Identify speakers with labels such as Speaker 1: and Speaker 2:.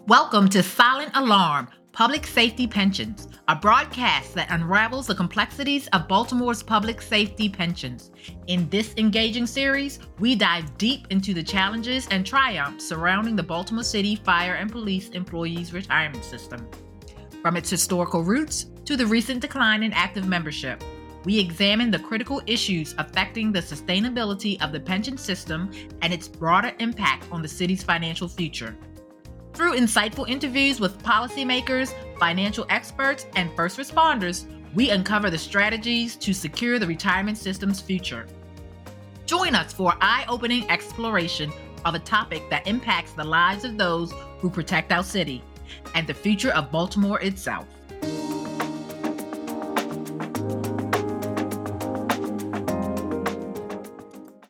Speaker 1: Welcome to Silent Alarm Public Safety Pensions, a broadcast that unravels the complexities of Baltimore's public safety pensions. In this engaging series, we dive deep into the challenges and triumphs surrounding the Baltimore City Fire and Police Employees Retirement System. From its historical roots to the recent decline in active membership, we examine the critical issues affecting the sustainability of the pension system and its broader impact on the city's financial future. Through insightful interviews with policymakers, financial experts, and first responders, we uncover the strategies to secure the retirement system's future. Join us for eye-opening exploration of a topic that impacts the lives of those who protect our city and the future of Baltimore itself.